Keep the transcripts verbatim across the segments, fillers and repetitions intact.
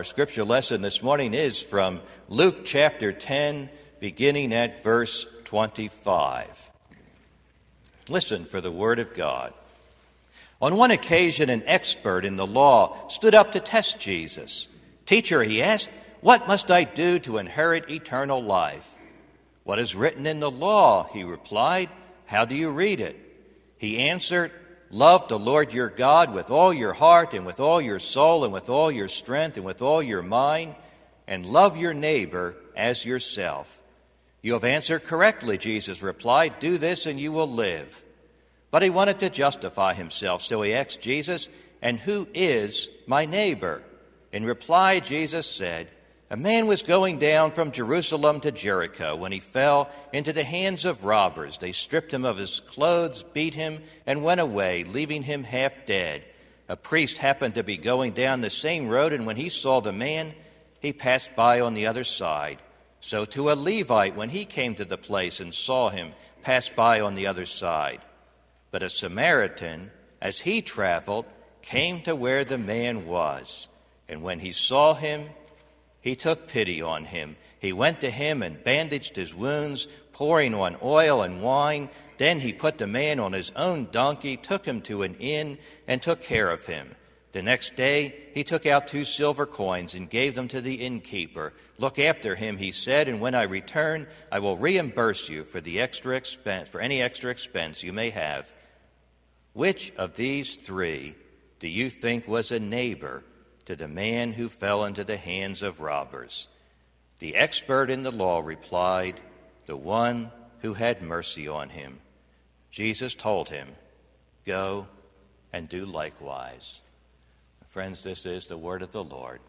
Our scripture lesson this morning is from Luke chapter ten, beginning at verse twenty-five. Listen for the word of God. On one occasion, an expert in the law stood up to test Jesus. "Teacher," he asked, "what must I do to inherit eternal life?" "What is written in the law?" he replied. "How do you read it?" He answered, "Love the Lord your God with all your heart and with all your soul and with all your strength and with all your mind, and love your neighbor as yourself." "You have answered correctly," Jesus replied. "Do this and you will live." But he wanted to justify himself, so he asked Jesus, "And who is my neighbor?" In reply, Jesus said, "A man was going down from Jerusalem to Jericho when he fell into the hands of robbers. They stripped him of his clothes, beat him, and went away, leaving him half dead. A priest happened to be going down the same road, and when he saw the man, he passed by on the other side. So too a Levite, when he came to the place and saw him, passed by on the other side. But a Samaritan, as he traveled, came to where the man was. And when he saw him, he took pity on him. He went to him and bandaged his wounds, pouring on oil and wine. Then he put the man on his own donkey, took him to an inn, and took care of him. The next day he took out two silver coins and gave them to the innkeeper. 'Look after him,' he said, 'and when I return, I will reimburse you for the extra expense, for any extra expense you may have.' Which of these three do you think was a neighbor to the man who fell into the hands of robbers?" The expert in the law replied, "The one who had mercy on him." Jesus told him, "Go and do likewise." Friends, this is the word of the Lord.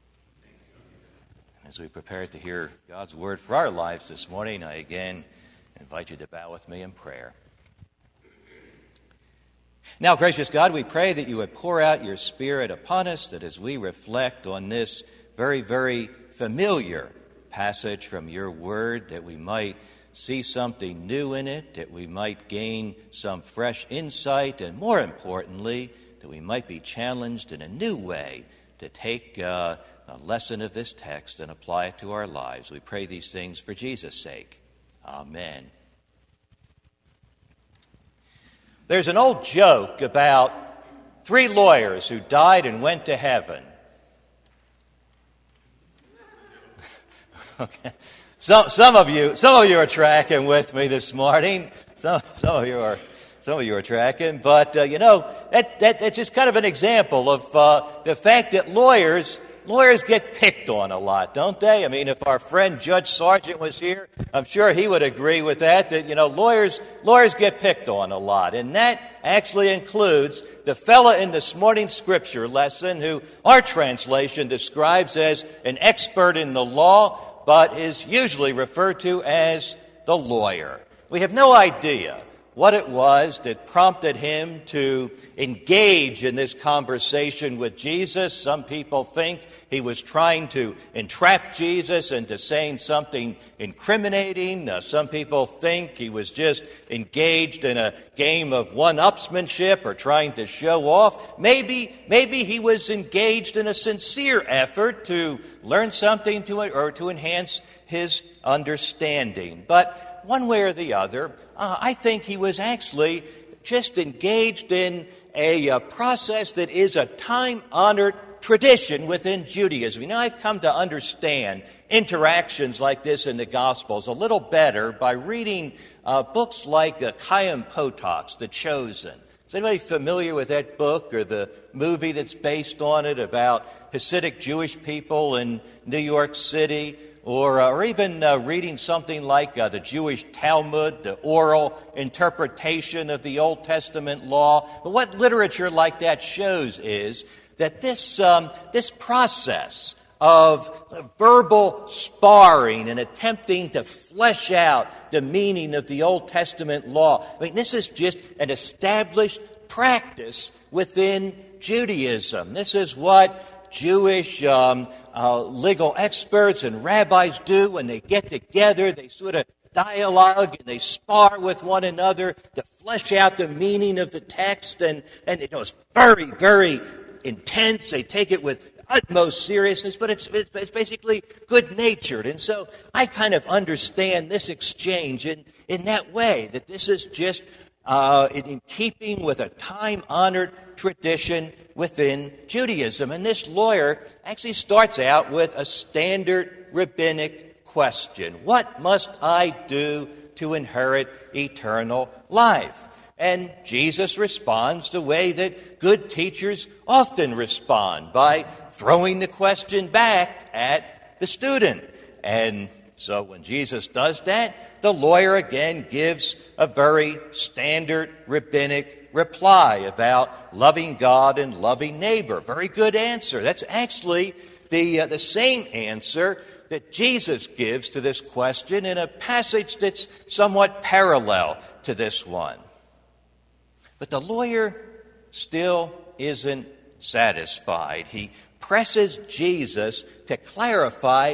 As we prepare to hear God's word for our lives this morning, I again invite you to bow with me in prayer. Now, gracious God, we pray that you would pour out your Spirit upon us, that as we reflect on this very, very familiar passage from your word, that we might see something new in it, that we might gain some fresh insight, and more importantly, that we might be challenged in a new way to take uh, a lesson of this text and apply it to our lives. We pray these things for Jesus' sake. Amen. There's an old joke about three lawyers who died and went to heaven. Okay. Some some of you some of you are tracking with me this morning. Some some of you are some of you are tracking, but uh, you know that that that's just kind of an example of uh, the fact that lawyers. Lawyers get picked on a lot, don't they? I mean, if our friend Judge Sargent was here, I'm sure he would agree with that, that, you know, lawyers lawyers get picked on a lot. And that actually includes the fella in this morning's scripture lesson who our translation describes as an expert in the law, but is usually referred to as the lawyer. We have no idea what it was that prompted him to engage in this conversation with Jesus. Some people think he was trying to entrap Jesus into saying something incriminating. Uh, some people think he was just engaged in a game of one-upsmanship or trying to show off. Maybe, maybe he was engaged in a sincere effort to learn something to or to enhance his understanding. But one way or the other, uh, I think he was actually just engaged in a, a process that is a time-honored tradition within Judaism. You know, I've come to understand interactions like this in the Gospels a little better by reading uh, books like uh, Chaim Potok's The Chosen. Is anybody familiar with that book or the movie that's based on it about Hasidic Jewish people in New York City? Or, uh, or even uh, reading something like uh, the Jewish Talmud, the oral interpretation of the Old Testament law. But what literature like that shows is that this um, this process of verbal sparring and attempting to flesh out the meaning of the Old Testament law, I mean, this is just an established practice within Judaism. This is what Jewish um, uh, legal experts and rabbis do when they get together. They sort of dialogue and they spar with one another to flesh out the meaning of the text. And, and you know, it's very, very intense. They take it with utmost seriousness, but it's, it's basically good-natured. And so I kind of understand this exchange in, in that way, that this is just uh, in, in keeping with a time-honored tradition within Judaism. And this lawyer actually starts out with a standard rabbinic question. What must I do to inherit eternal life? And Jesus responds the way that good teachers often respond, by throwing the question back at the student. And so when Jesus does that, the lawyer again gives a very standard rabbinic reply about loving God and loving neighbor. Very good answer. That's actually the, uh, the same answer that Jesus gives to this question in a passage that's somewhat parallel to this one. But the lawyer still isn't satisfied. He presses Jesus to clarify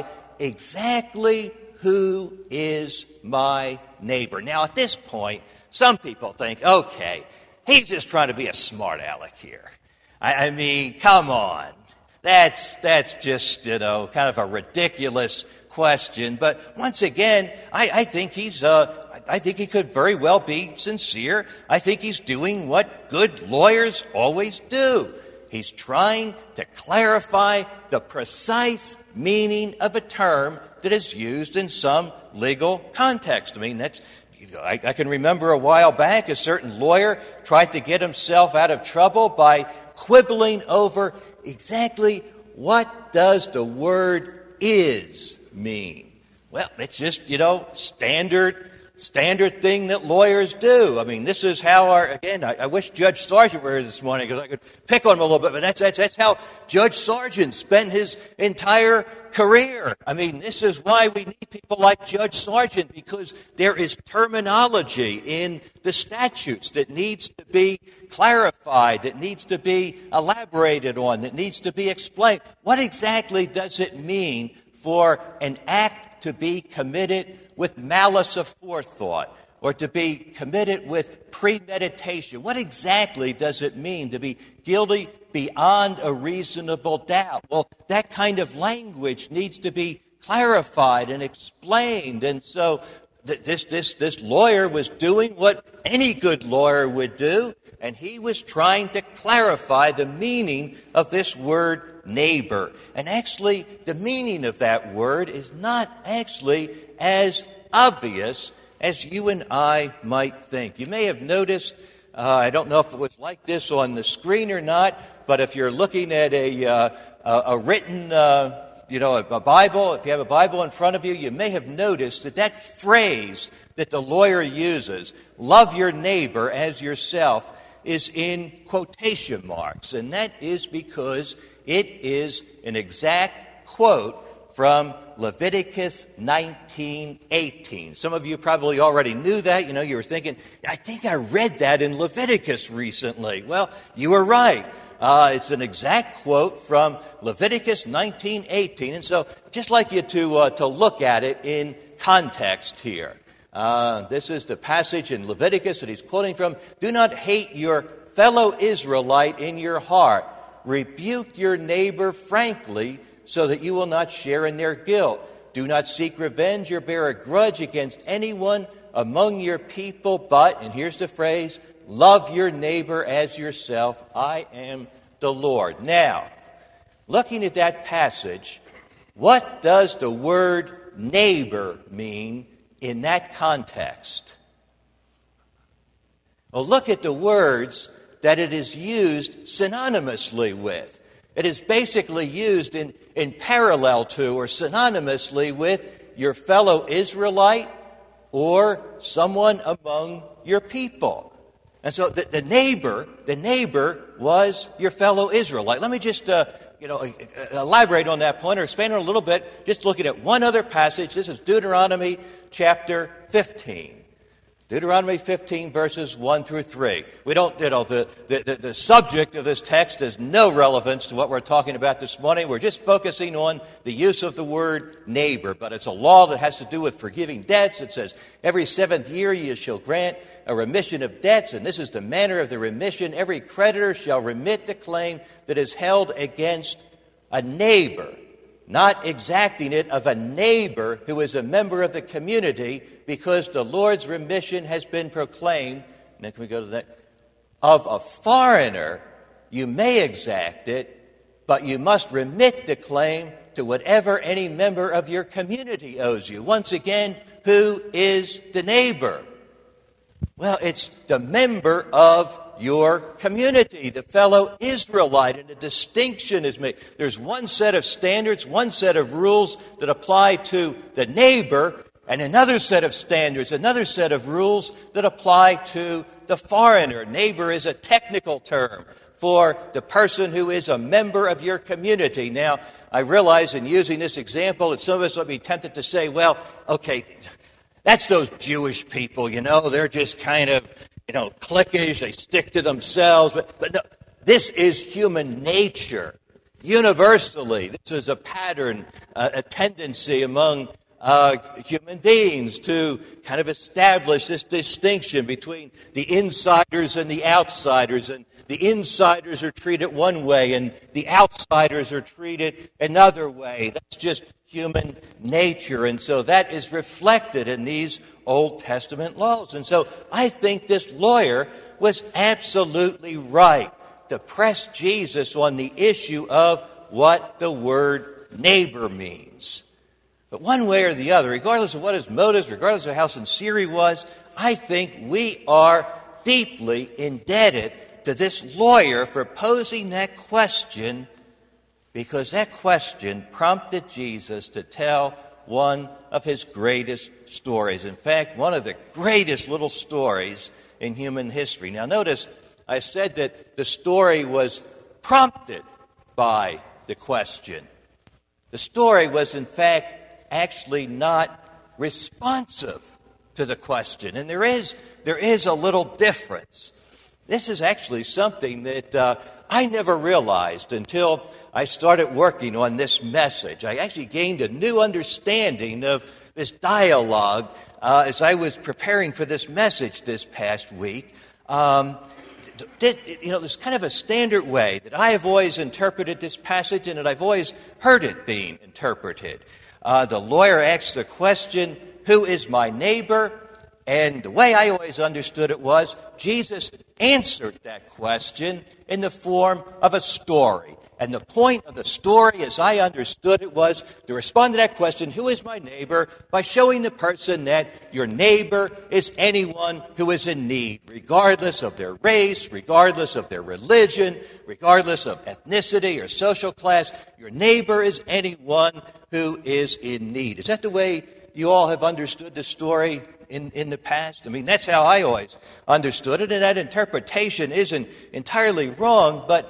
exactly who is my neighbor. Now, at this point, some people think, okay, he's just trying to be a smart aleck here. I, I mean, come on. That's, that's just, you know, kind of a ridiculous question. But once again, I, I think he's, uh, I think he could very well be sincere. I think he's doing what good lawyers always do. He's trying to clarify the precise meaning of a term that is used in some legal context. I mean, that's, you know, I, I can remember a while back a certain lawyer tried to get himself out of trouble by quibbling over exactly what does the word is mean. Well, it's just, you know, standard Standard thing that lawyers do. I mean, this is how our, again, I, I wish Judge Sargent were here this morning because I could pick on him a little bit, but that's, that's, that's how Judge Sargent spent his entire career. I mean, this is why we need people like Judge Sargent, because there is terminology in the statutes that needs to be clarified, that needs to be elaborated on, that needs to be explained. What exactly does it mean for an act to be committed with malice aforethought, or to be committed with premeditation? What exactly does it mean to be guilty beyond a reasonable doubt? Well, that kind of language needs to be clarified and explained. And so th- this, this, this lawyer was doing what any good lawyer would do, and he was trying to clarify the meaning of this word neighbor. And actually, the meaning of that word is not actually as obvious as you and I might think. You may have noticed, uh, I don't know if it was like this on the screen or not, but if you're looking at a, uh, a, a written, uh, you know, a, a Bible, if you have a Bible in front of you, you may have noticed that that phrase that the lawyer uses, love your neighbor as yourself, is in quotation marks. And that is because it is an exact quote from Leviticus nineteen eighteen. Some of you probably already knew that. You know, you were thinking, I think I read that in Leviticus recently. Well, you were right. Uh, it's an exact quote from Leviticus nineteen eighteen. And so I'd just like you to, uh, to look at it in context here. Uh, this is the passage in Leviticus that he's quoting from. Do not hate your fellow Israelite in your heart. Rebuke your neighbor frankly, so that you will not share in their guilt. Do not seek revenge or bear a grudge against anyone among your people, but, and here's the phrase, love your neighbor as yourself. I am the Lord. Now, looking at that passage, what does the word neighbor mean in that context? Well, look at the words that it is used synonymously with. It is basically used in, in parallel to or synonymously with your fellow Israelite or someone among your people. And so the, the neighbor, the neighbor was your fellow Israelite. Let me just, uh, you know, elaborate on that point or expand on it a little bit, just looking at one other passage. This is Deuteronomy chapter fifteen. Deuteronomy fifteen, verses one through three. We don't, you know, the, the, the subject of this text has no relevance to what we're talking about this morning. We're just focusing on the use of the word neighbor. But it's a law that has to do with forgiving debts. It says, every seventh year you shall grant a remission of debts, and this is the manner of the remission. Every creditor shall remit the claim that is held against a neighbor, not exacting it of a neighbor who is a member of the community, because the Lord's remission has been proclaimed. And then can we go to that? Of a foreigner, you may exact it, but you must remit the claim to whatever any member of your community owes you. Once again, who is the neighbor? Well, it's the member of your community, the fellow Israelite, and a distinction is made. There's one set of standards, one set of rules that apply to the neighbor, and another set of standards, another set of rules that apply to the foreigner. Neighbor is a technical term for the person who is a member of your community. Now, I realize in using this example that some of us will be tempted to say, well, okay, that's those Jewish people, you know, they're just kind of, you know, cliquish, they stick to themselves. But, but no, this is human nature. Universally, this is a pattern, uh, a tendency among uh, human beings to kind of establish this distinction between the insiders and the outsiders. And the insiders are treated one way and the outsiders are treated another way. That's just human nature. And so that is reflected in these Old Testament laws. And so I think this lawyer was absolutely right to press Jesus on the issue of what the word neighbor means. But one way or the other, regardless of what his motives, regardless of how sincere he was, I think we are deeply indebted to this lawyer for posing that question, because that question prompted Jesus to tell one of his greatest stories. In fact, one of the greatest little stories in human history. Now notice, I said that the story was prompted by the question. The story was, in fact, actually not responsive to the question. And there is, there is a little difference. This is actually something that uh, I never realized until I started working on this message. I actually gained a new understanding of this dialogue uh, as I was preparing for this message this past week. Um, th- th- you know, there's kind of a standard way that I have always interpreted this passage and that I've always heard it being interpreted. Uh, the lawyer asks the question, who is my neighbor? And the way I always understood it was, Jesus answered that question in the form of a story. And the point of the story, as I understood it, was to respond to that question, who is my neighbor, by showing the person that your neighbor is anyone who is in need, regardless of their race, regardless of their religion, regardless of ethnicity or social class. Your neighbor is anyone who is in need. Is that the way you all have understood the story in, in the past? I mean, that's how I always understood it, and that interpretation isn't entirely wrong, but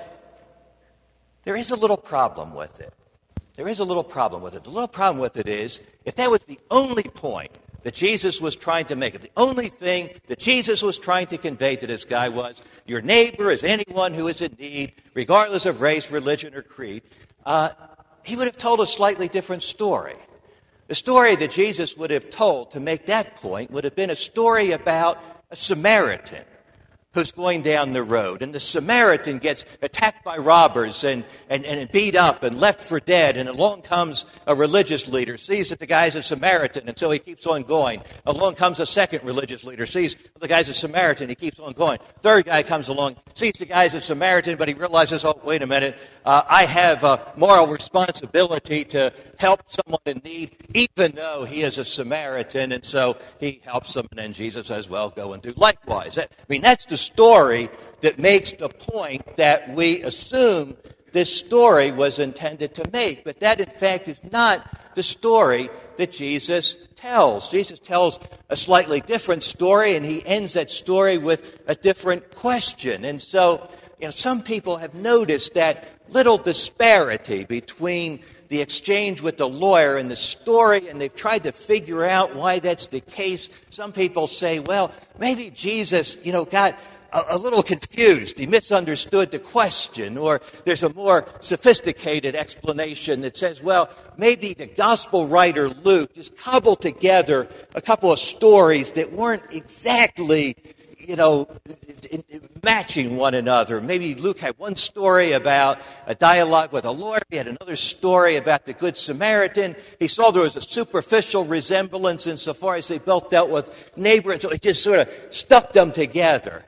there is a little problem with it. There is a little problem with it. The little problem with it is, if that was the only point that Jesus was trying to make, if the only thing that Jesus was trying to convey to this guy was, your neighbor is anyone who is in need, regardless of race, religion, or creed, uh, he would have told a slightly different story. The story that Jesus would have told to make that point would have been a story about a Samaritan who's going down the road. And the Samaritan gets attacked by robbers and, and, and beat up and left for dead. And along comes a religious leader, sees that the guy's a Samaritan, and so he keeps on going. Along comes a second religious leader, sees the guy's a Samaritan, he keeps on going. Third guy comes along, sees the guy's a Samaritan, but he realizes, oh, wait a minute, uh, I have a moral responsibility to help someone in need, even though he is a Samaritan, and so he helps them, and then Jesus says, well, go and do likewise. That, I mean, that's the story that makes the point that we assume this story was intended to make. But that, in fact, is not the story that Jesus tells. Jesus tells a slightly different story, and he ends that story with a different question. And so, you know, some people have noticed that little disparity between the exchange with the lawyer and the story, and they've tried to figure out why that's the case. Some people say, well, maybe Jesus, you know, got a, a little confused. He misunderstood the question. Or there's a more sophisticated explanation that says, well, maybe the gospel writer Luke just cobbled together a couple of stories that weren't exactly, you know, in, in matching one another. Maybe Luke had one story about a dialogue with a lawyer. He had another story about the Good Samaritan. He saw there was a superficial resemblance insofar as they both dealt with neighbor, and so he just sort of stuck them together.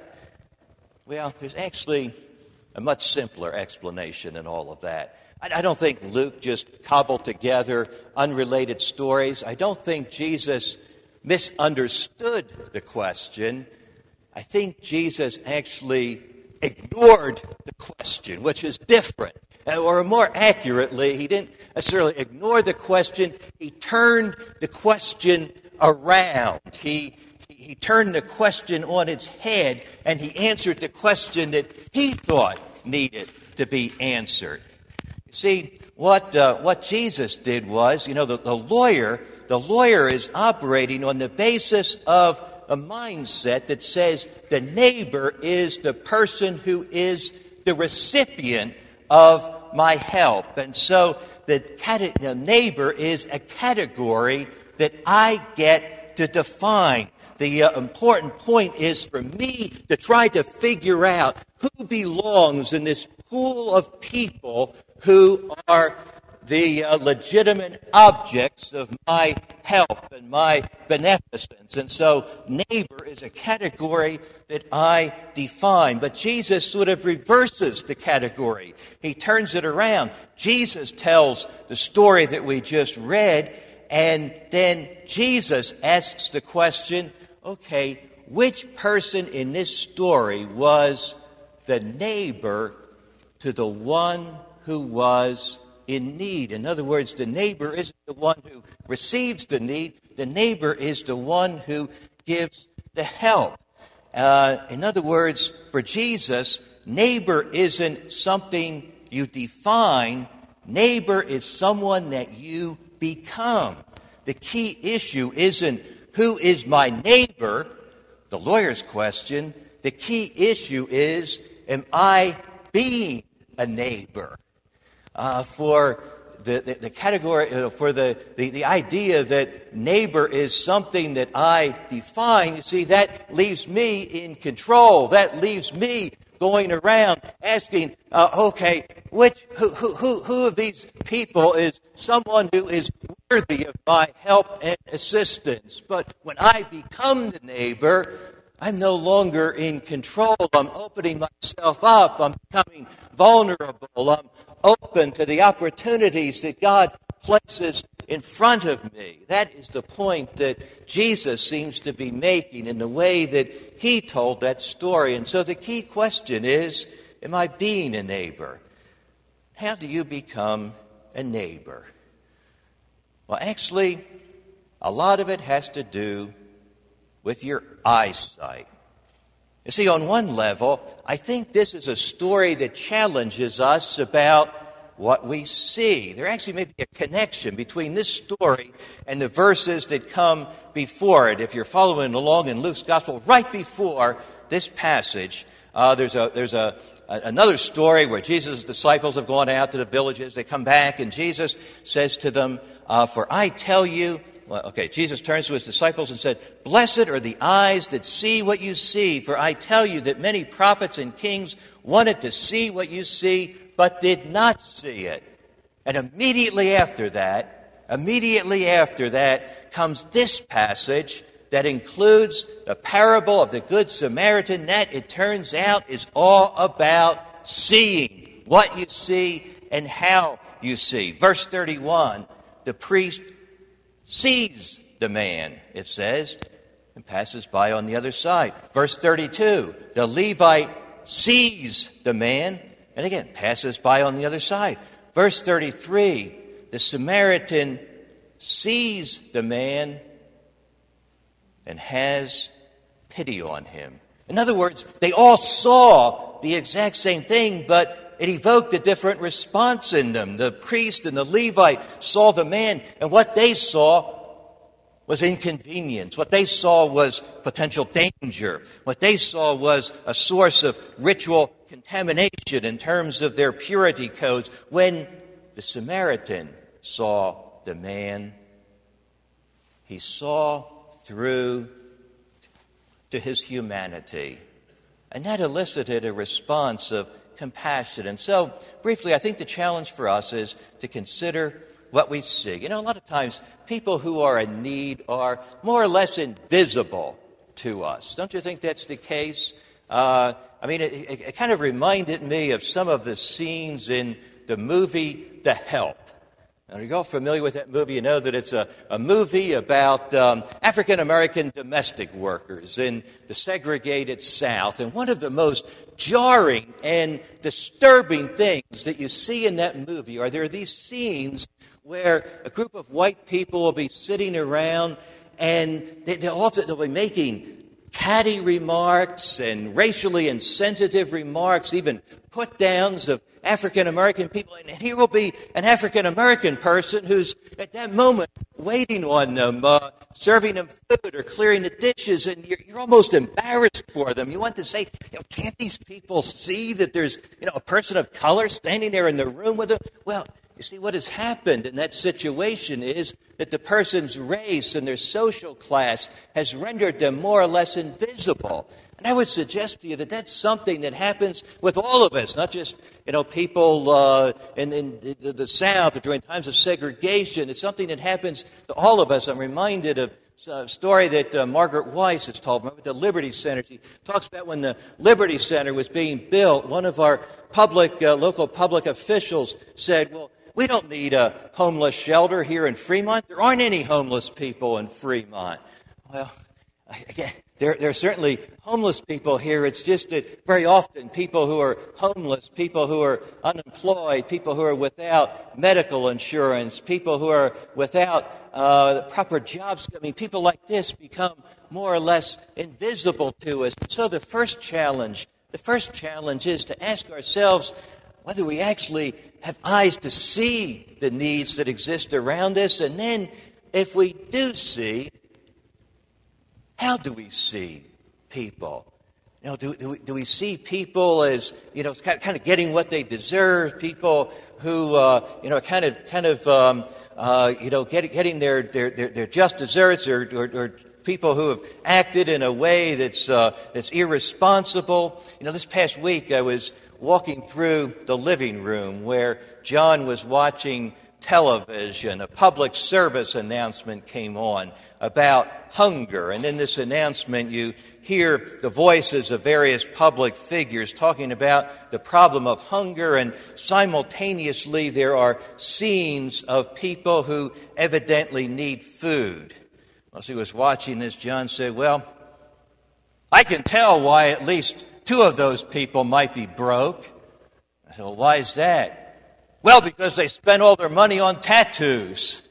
Well, there's actually a much simpler explanation in all of that. I, I don't think Luke just cobbled together unrelated stories. I don't think Jesus misunderstood the question. I think Jesus actually ignored the question, which is different. Or more accurately, he didn't necessarily ignore the question. He turned the question around. He, he turned the question on its head, and he answered the question that he thought needed to be answered. You see, what uh, what Jesus did was, you know, the, the lawyer, the lawyer is operating on the basis of a mindset that says the neighbor is the person who is the recipient of my help. And so the, cat- the neighbor is a category that I get to define. The uh, important point is for me to try to figure out who belongs in this pool of people who are the uh, legitimate objects of my help and my beneficence. And so neighbor is a category that I define. But Jesus sort of reverses the category. He turns it around. Jesus tells the story that we just read, and then Jesus asks the question, okay, which person in this story was the neighbor to the one who was in need? In other words, the neighbor isn't the one who receives the need. The neighbor is the one who gives the help. Uh, in other words, for Jesus, neighbor isn't something you define. Neighbor is someone that you become. The key issue isn't who is my neighbor, the lawyer's question. The key issue is, am I being a neighbor? Uh, for the, the, the category, uh, for the, the, the idea that neighbor is something that I define, you see, that leaves me in control. That leaves me going around asking, uh, okay, which who, who, who of these people is someone who is worthy of my help and assistance? But when I become the neighbor, I'm no longer in control. I'm opening myself up. I'm becoming vulnerable. I'm open to the opportunities that God places in front of me. That is the point that Jesus seems to be making in the way that he told that story. And so the key question is, am I being a neighbor? How do you become a neighbor? Well, actually, a lot of it has to do with your eyesight. You see, on one level, I think this is a story that challenges us about what we see. There actually may be a connection between this story and the verses that come before it. If you're following along in Luke's Gospel, right before this passage, uh, there's a there's a, a another story where Jesus' disciples have gone out to the villages. They come back, and Jesus says to them, uh, "For I tell you." Well, okay, Jesus turns to his disciples and said, "Blessed are the eyes that see what you see, for I tell you that many prophets and kings wanted to see what you see, but did not see it." And immediately after that, immediately after that comes this passage that includes the parable of the Good Samaritan. That, it turns out, is all about seeing what you see and how you see. Verse thirty-one, the priest sees the man, it says, and passes by on the other side. Verse thirty-two, the Levite sees the man, and again, passes by on the other side. Verse thirty-three, the Samaritan sees the man and has pity on him. In other words, they all saw the exact same thing, but it evoked a different response in them. The priest and the Levite saw the man, and what they saw was inconvenience. What they saw was potential danger. What they saw was a source of ritual contamination in terms of their purity codes. When the Samaritan saw the man, he saw through to his humanity. And that elicited a response of compassion. And so, briefly, I think the challenge for us is to consider what we see. You know, a lot of times people who are in need are more or less invisible to us. Don't you think that's the case? Uh, I mean, it, it, it kind of reminded me of some of the scenes in the movie The Help. Now, if you're all familiar with that movie, you know that it's a, a movie about um, African-American domestic workers in the segregated South. And one of the most jarring and disturbing things that you see in that movie are there are these scenes where a group of white people will be sitting around and they, they'll often they'll be making catty remarks and racially insensitive remarks, even put-downs of African-American people. And here will be an African-American person who's at that moment waiting on them, uh, serving them food or clearing the dishes, and you're, you're almost embarrassed for them. You want to say, you know, can't these people see that there's, you know, a person of color standing there in the room with them? Well, you see, what has happened in that situation is that the person's race and their social class has rendered them more or less invisible. And I would suggest to you that that's something that happens with all of us, not just, you know, people uh, in, in the South or during times of segregation. It's something that happens to all of us. I'm reminded of a story that uh, Margaret Weiss has told me at the Liberty Center. She talks about when the Liberty Center was being built, one of our public, uh, local public officials said, well, we don't need a homeless shelter here in Fremont. There aren't any homeless people in Fremont. Well, again, there, there are certainly homeless people here. It's just that very often people who are homeless, people who are unemployed, people who are without medical insurance, people who are without uh, proper jobs, I mean, people like this become more or less invisible to us. So the first challenge, the first challenge is to ask ourselves whether we actually have eyes to see the needs that exist around us. And then, if we do see, how do we see people? You know, do, do, we, do we see people as, you know, kind of, kind of getting what they deserve? People who, uh, you know, kind of, kind of, um, uh, you know, get, getting their, their, their, their just desserts, or, or, or people who have acted in a way that's uh, that's irresponsible. You know, this past week I was walking through the living room where John was watching television. A public service announcement came on about hunger. And in this announcement, you hear the voices of various public figures talking about the problem of hunger, and simultaneously there are scenes of people who evidently need food. As he was watching this, John said, well, I can tell why at least two of those people might be broke. I said, well, why is that? Well, because they spent all their money on tattoos.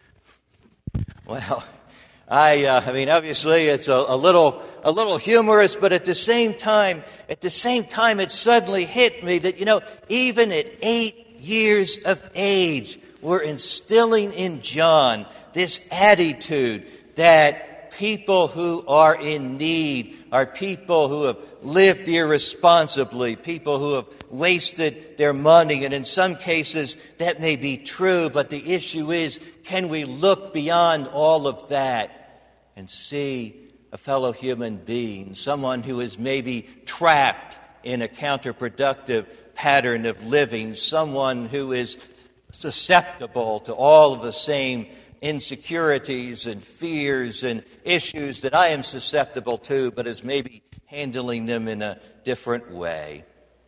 Well, I, uh, I mean, obviously it's a, a little, a little humorous, but at the same time, at the same time, it suddenly hit me that, you know, even at eight years of age, we're instilling in John this attitude that people who are in need are people who have lived irresponsibly, people who have wasted their money. And in some cases, that may be true, but the issue is, can we look beyond all of that and see a fellow human being, someone who is maybe trapped in a counterproductive pattern of living, someone who is susceptible to all of the same insecurities and fears and issues that I am susceptible to, but is maybe handling them in a different way.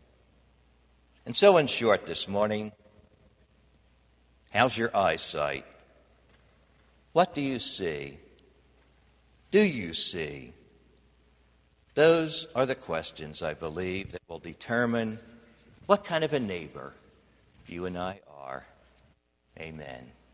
And so, in short, this morning, how's your eyesight? What do you see? Do you see? Those are the questions, I believe, that will determine what kind of a neighbor you and I are. Amen.